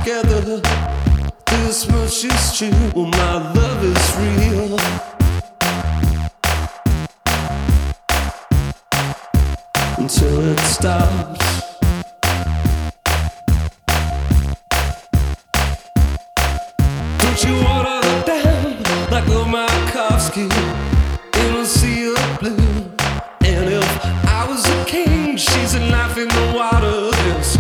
together. This much is true. Well, my love is real. Until it stops. Don't you wanna look down like Bill Markowski in a sea of blue?